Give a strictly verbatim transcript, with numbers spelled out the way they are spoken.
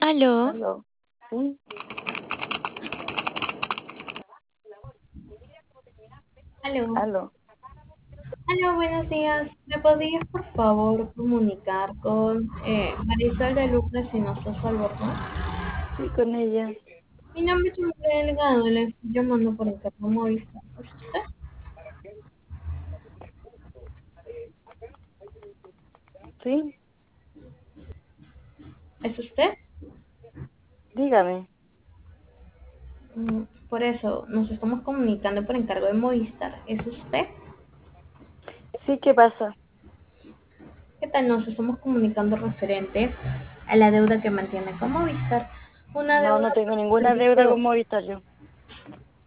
Aló, Aló. ¿Sí? Aló, Aló. aló, buenos días. ¿Me podrías por favor comunicar con eh, Marisol de Lucas y Nosos Albornoz? Sí, con ella. Mi nombre es María Delgado, le estoy llamando por el cargo Movistar. ¿Es usted? ¿Sí? ¿Es usted? Dígame. Mm, Por eso nos estamos comunicando por encargo de Movistar. ¿Es usted? Sí, ¿qué pasa? ¿Qué tal? Nos estamos comunicando referente a la deuda que mantiene con Movistar. Una No, deuda no tengo por ninguna deuda servicio. con Movistar yo.